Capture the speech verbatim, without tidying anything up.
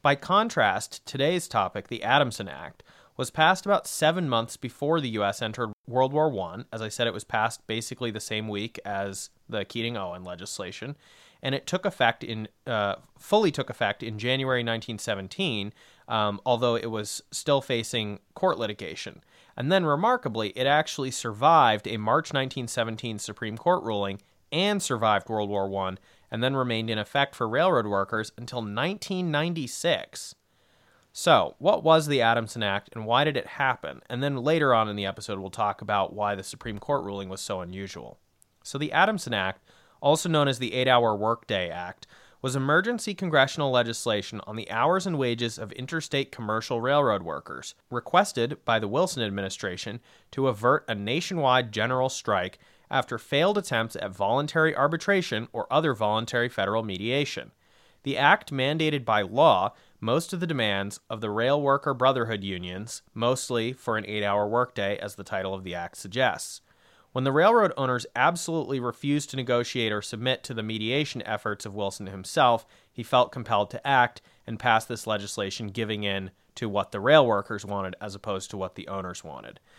By contrast, today's topic, the Adamson Act, was passed about seven months before the U S entered World War One. As I said, it was passed basically the same week as the Keating-Owen legislation, and it took effect in uh, fully took effect in January nineteen seventeen, um, although it was still facing court litigation. And then, remarkably, it actually survived a March nineteen seventeen Supreme Court ruling and survived World War One, and then remained in effect for railroad workers until nineteen ninety-six. So, what was the Adamson Act and why did it happen? And then later on in the episode, we'll talk about why the Supreme Court ruling was so unusual. So the Adamson Act, also known as the eight-Hour Workday Act, was emergency congressional legislation on the hours and wages of interstate commercial railroad workers, requested by the Wilson administration to avert a nationwide general strike after failed attempts at voluntary arbitration or other voluntary federal mediation. The act mandated by law most of the demands of the rail worker brotherhood unions, mostly for an eight-hour workday, as the title of the act suggests. When the railroad owners absolutely refused to negotiate or submit to the mediation efforts of Wilson himself, he felt compelled to act and pass this legislation, giving in to what the rail workers wanted as opposed to what the owners wanted.